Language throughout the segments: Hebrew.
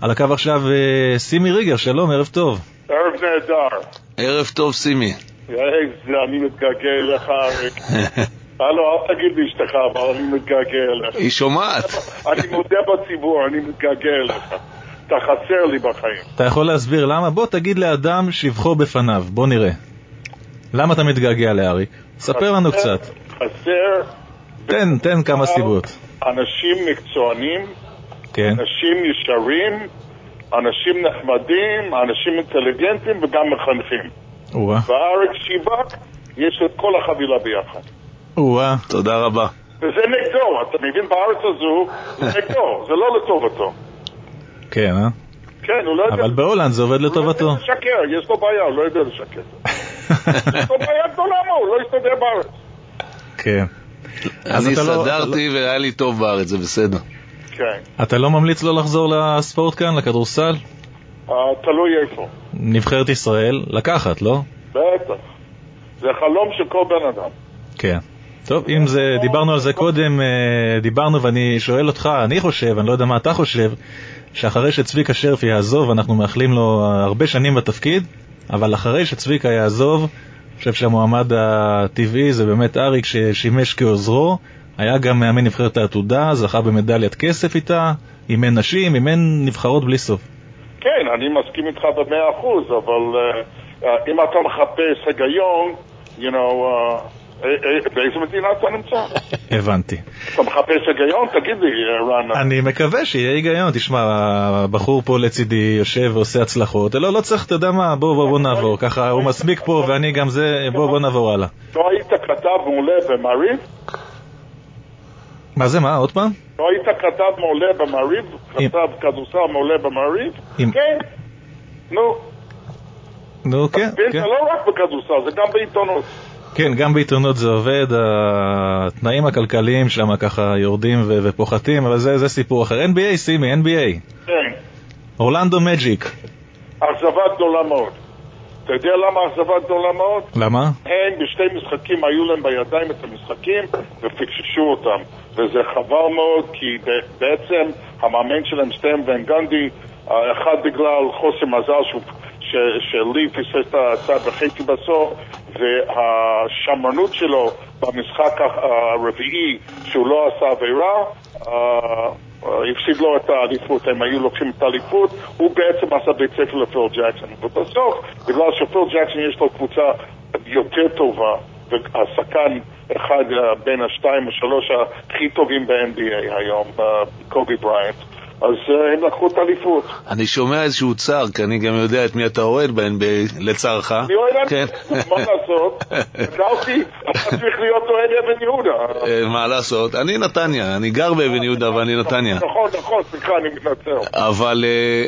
על הקו עכשיו סימי ריגר, שלום, ערב טוב. ערב נהדר. ערב טוב סימי. אני מתגעגע אליך. הלו, אל תגיד לי אשתך, אבל אני מתגעגע אליך. היא שומעת. אני מודה בציבור, אני מתגעגע אליך. אתה חסר לי בחיים. אתה יכול להסביר למה? בוא תגיד לאדם שבחו בפניו, בוא נראה. למה אתה מתגעגע לאריק? ספר לנו קצת. חסר... תן כמה סיבות. אנשים מקצוענים, כן. אנשים ישרים, אנשים נחמדים, אנשים אינטליגנטים וגם מחנכים. ואריק שיבק, יש את כל החבילה ביחד. תודה רבה. וזה נגדו, אתה מבין, בארץ הזו, זה נגדו, זה לא לטובתו. כן, כן, הוא לא יודע... אבל בהולנד זה עובד לטובתו. הוא לא יודע לשקר, יש לו בעיה, הוא לא יודע לשקר. יש לו בעיה גדולה, הוא לא יסתדר בארץ. כן. אני סדרתי והיה לי טוב בארץ, זה בסדר. כן. אתה לא ממליץ לו לחזור לספורט כאן, לכדורסל? תלוי איפה. נבחרת ישראל, לקחת, לא? בטח. זה חלום של כל בן אדם. כן. טוב, אם זה, דיברנו על זה קודם, דיברנו ואני שואל אותך, אני חושב, אני לא יודע מה אתה חושב, שאחרי שצביקה שרף יעזוב, אנחנו מאחלים לו הרבה שנים בתפקיד, אבל אחרי שצביקה יעזוב, אני חושב שהמועמד הטבעי זה באמת אריק ששימש כעוזרו, היה גם מאמן נבחרת העתודה, זכה במדליית כסף איתה, אימן נשים, אימן נבחרות בלי סוף. כן, אני מסכים איתך ב100%, אבל אם אתה מחפש היגיון, באיזה מדינה אתה נמצא? הבנתי. אתה מחפש היגיון? תגיד לי, רן. אני מקווה שיהיה היגיון. תשמע, הבחור פה לצידי יושב ועושה הצלחות. לא צריך, אתה יודע מה, בוא נעבור. ככה, הוא מספיק פה ואני גם זה, בוא נעבור הלאה. לא היית כתב מעולה במעריב? מה זה, מה? עוד פעם? לא היית כתב מעולה במעריב? כתב כדורסל מעולה במעריב? כן. נו, כן. זה לא רק בכדורסל, זה גם בעיתונות. כן, גם בעיתונות זה עובד, התנאים הכלכליים שם ככה יורדים ופוחתים, אבל זה סיפור אחר. NBA, סימי, NBA. כן. אורלנדו מג'יק. אכזבה גדולה מאוד. אתה יודע למה אכזבה גדולה מאוד? למה? הם בשתי משחקים היו להם בידיים את המשחקים ופיקששו אותם. וזה חבל מאוד, כי בעצם המאמן שלהם סטם ון גנדי, אחד בגלל חוסר מזל שלי פספס את הצד וחצי בסוף, והשמרנות שלו במשחק הרביעי שהוא לא עשה עבירה, הפסיד לו את האליפות, הם היו לוקחים את האליפות, הוא בעצם עשה בית ספר לפיל ג'קסון, ובסוף, בגלל שפיל ג'קסון יש לו קבוצה יותר טובה, והשחקן אחד בין השתיים ושלוש הכי טובים ב-NBA היום, קובי בריינט, אז הם לקחו את האליפות. אני שומע איזשהו צער, כי אני גם יודע את מי אתה אוהד ב-NBA, לצערך. אני אוהד, מה לעשות? גרתי, אתה צריך להיות אוהד אבן יהודה. מה לעשות? אני נתניה, אני גר באבן יהודה ואני נתניה. נכון, סליחה, אני מתנצל. אבל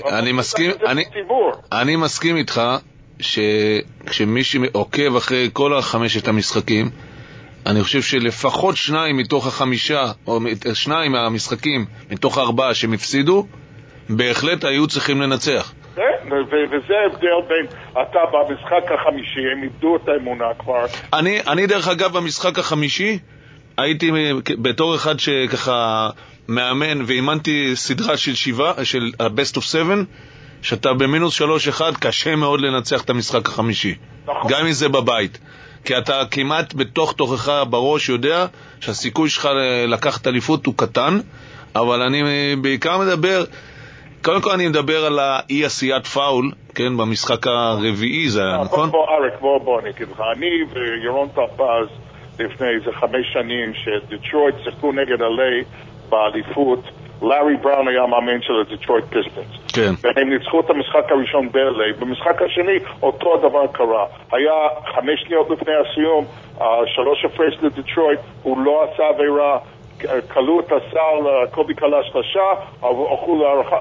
אני מסכים איתך שכשמי שעוקב אחרי כל 5 המשחקים, אני חושב שלפחות 2 מתוך 5, או 2 מהמשחקים מתוך 4 שהם הפסידו, בהחלט היו צריכים לנצח. וזה ההבדל בין אתה במשחק החמישי, הם איבדו את האמונה כבר. אני דרך אגב במשחק החמישי, הייתי בתור אחד שככה מאמן, ואימנתי סדרה של 7, של ה-Best of 7, שאתה במינוס 3-1, קשה מאוד לנצח את המשחק החמישי. נכון. גם אם זה בבית. כי אתה כמעט בתוך תוכך בראש יודע שהסיכוי שלך לקחת אליפות הוא קטן, אבל אני בעיקר מדבר, קודם כל אני מדבר על האי עשיית פאול, כן, במשחק הרביעי זה היה, נכון? אריק, בוא נגיד לך, אני וירון טפז לפני איזה 5 שנים שדטרויט שיחקו נגד LA באליפות, לארי בראון היה המאמן של הדטרויט פיסטונס. כן. והם ניצחו את המשחק הראשון ב-LA. במשחק השני אותו הדבר קרה. היה 5 שניות לפני הסיום, 3 הפרש לדטרויט, הוא לא עשה עבירה, קלו את הסל, קובי קלש חשה, הלכו להערכה.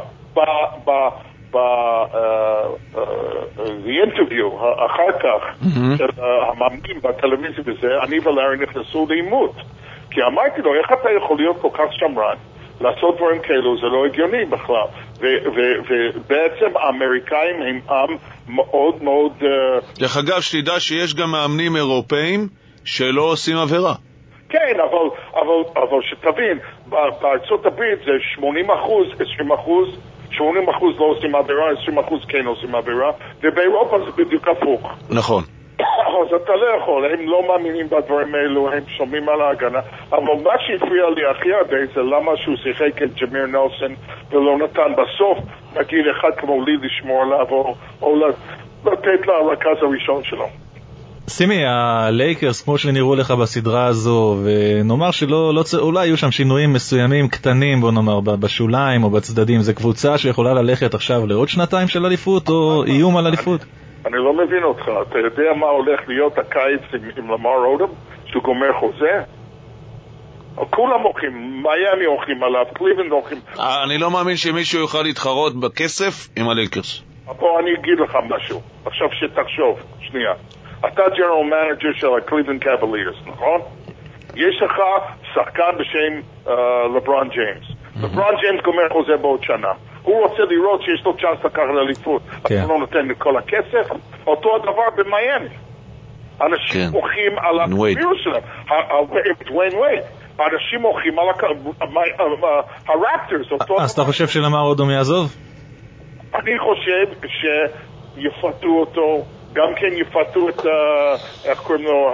ב-interview אחר כך של המאמנים בטלוויזיה וזה, אני ולארי נכנסו לעימות. כי אמרתי לו, איך אתה יכול להיות כל כך שמרן? לעשות דברים כאלו זה לא הגיוני בכלל. ובעצם האמריקאים הם עם מאוד מאוד... דרך אגב, שתדע שיש גם מאמנים אירופאים שלא עושים עבירה. כן, אבל שתבין, בארצות הברית זה 80%, 20% 80% לא עושים עבירה, 20% כן עושים עבירה, ובאירופה זה בדיוק הפוך. נכון. אז אתה לא יכול, הם לא מאמינים בדברים האלו, הם שומעים על ההגנה, אבל מה שהפריע לי הכי הרבה זה למה שהוא שיחק את ג'מיר נלסון ולא נתן בסוף, נגיד אחד כמו לי לשמור עליו, או לתת לרכז הראשון שלו. שימי, הלייקרס, כמו שנראו לך בסדרה הזו, ונאמר אולי יהיו שם שינויים מסוימים קטנים, בוא נאמר, בשוליים או בצדדים, זה קבוצה שיכולה ללכת עכשיו לעוד שנתיים של אליפות, או איום על אליפות? אני לא מבין אותך, אתה יודע מה הולך להיות הקיץ עם למר אודם, שהוא גומר חוזה? כולם הולכים, מיאמי הולכים עליו, קליבלנד הולכים. אני לא מאמין שמישהו יוכל להתחרות בכסף עם הלייקרס. בוא אני אגיד לך משהו, עכשיו שתחשוב, שנייה. אתה ג'נרל מנג'ר של הקליבלנד קאבלירס, נכון? יש לך שחקן בשם לברון ג'יימס. לברון ג'יימס גומר חוזה בעוד שנה. הוא רוצה לראות שיש לו צ'אנס לקחת לאליפות. אתה לא נותן לכל הכסף. אותו הדבר במיאמי. אנשים הולכים על הווירוס שלהם. דוויין וייד. אנשים הולכים על הרפטורס. אז אתה חושב שלמר אודום יעזוב? אני חושב שיפתו אותו. גם כן יפתו את, איך קוראים לו,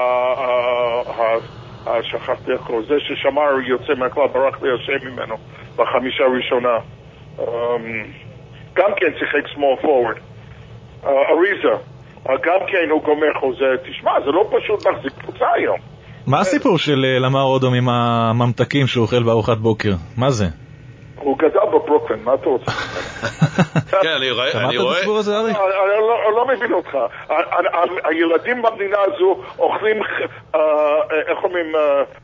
שכחתי איך קוראים, זה ששמר יוצא מהכלל, ברח לי השם ממנו, בחמישה הראשונה. גם כן שיחק small forward. אריזה, גם כן הוא גומר חוזה. תשמע, זה לא פשוט להחזיק קבוצה היום. מה הסיפור של למר אודום עם הממתקים שהוא אוכל בארוחת בוקר? מה זה? הוא גדל בברוקלין, מה אתה רוצה? כן, אני רואה. שמעת את הסיפור הזה, ארי? אני לא מבין אותך. הילדים במדינה הזו אוכלים, איך אומרים,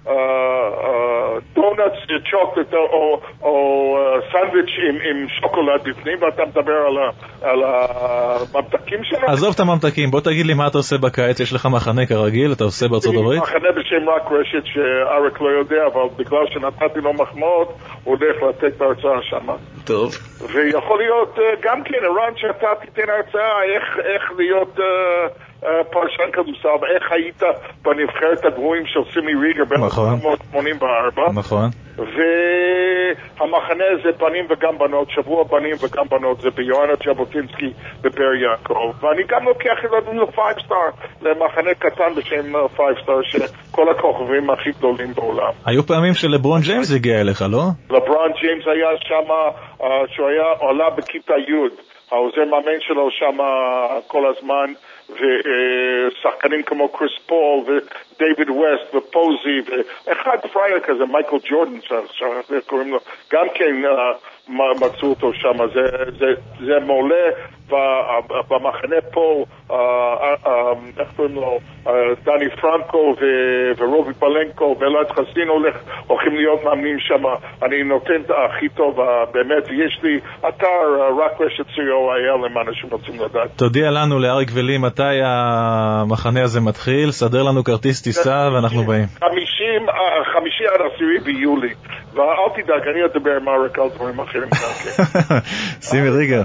דונטס, צ'וקולט או סנדוויץ' עם שוקולד בפנים, ואתה מדבר על הממתקים שלנו? עזוב את הממתקים, בוא תגיד לי מה אתה עושה בקיץ. יש לך מחנה כרגיל, אתה עושה בארצות הברית? מחנה בשם רק רשת שאריק לא יודע, אבל בגלל שנתתי לו מחמאות, הוא הולך לתת בהרצאה שם. טוב. ויכול להיות גם כן, ערן, שאתה תיתן הרצאה איך להיות פרשן כדורסל, ואיך היית בנבחרת הגרועים של סימי ריגר ב-1984. נכון. והמחנה זה בנים וגם בנות, שבוע בנים וגם בנות, זה ביואנה ז'בוטינסקי בבאר יעקב. ואני גם לוקח ילדים ל5 סטאר, למחנה קטן בשם 5 סטאר, שכל הכוכבים הכי גדולים בעולם. היו פעמים שלברון ג'יימס הגיע אליך, לא? לברון ג'יימס היה שם, שהוא היה עולה בכיתה י', העוזר מאמן שלו שם כל הזמן, ושחקנים כמו קריס פול ודייוויד ווסט ופוזי ואחד פרייר כזה, מייקל ג'ורדן קוראים לו, גם כן מצאו אותו שם. זה מעולה במחנה פה, איך קוראים לו, דני פרנקו ורובי פלנקו ואלעד חסין הולכים להיות מאמנים שם. אני נותן את הכי טוב, באמת. יש לי אתר רק רשת co.il אם אנשים רוצים לדעת. תודיע לנו, לאריק ולי, מתי המחנה הזה מתחיל, סדר לנו כרטיס טיסה ואנחנו באים. 5 עד 10 ביולי, ואל תדאג, אני אדבר עם אריק על דברים אחרים. שימי ריגר,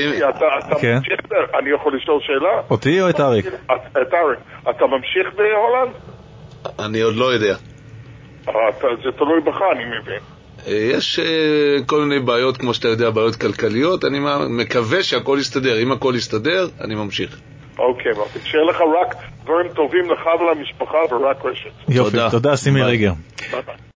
אני יכול לשאול שאלה? אותי או את אריק? את אריק. אתה ממשיך בהולנד? אני עוד לא יודע. זה תלוי בך, אני מבין. יש כל מיני בעיות, כמו שאתה יודע, בעיות כלכליות. אני מקווה שהכל יסתדר. אם הכל יסתדר, אני ממשיך. אוקיי, שיהיה לך רק דברים טובים לך ולמשפחה ורק רשת. יופי, תודה, שימי ריגר. ביי ביי.